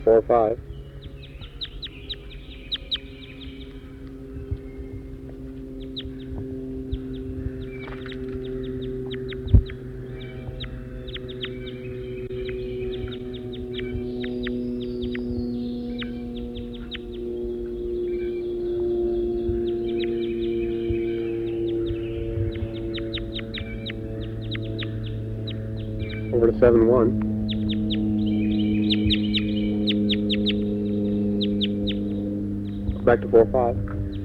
4-5. Over to 7-1. Back to 4-5.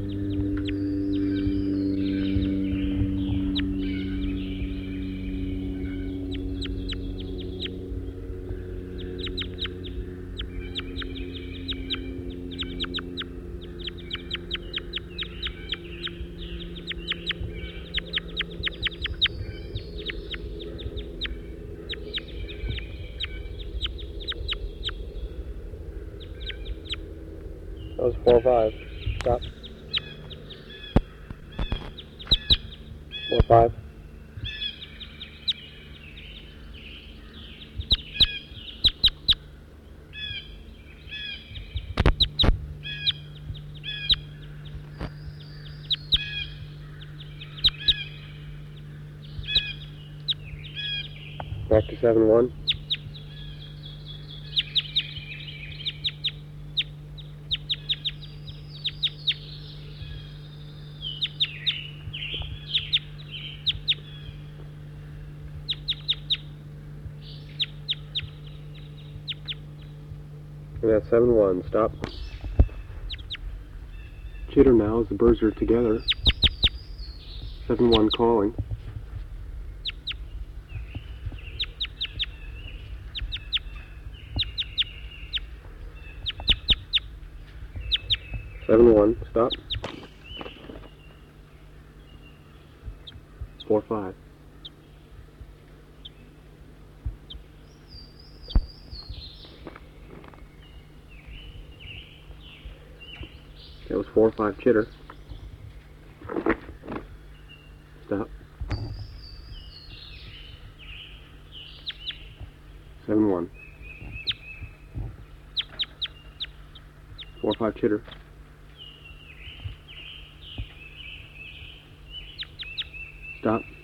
That was 4-5. Stop. 4-5. Back to 7-1. And that's 7-1. Stop. Jitter now as the birds are together. 7-1 calling. Seven one. Stop. 4-5. That was 4-5 chitter. Stop. 7-1. 4-5 chitter. Stop.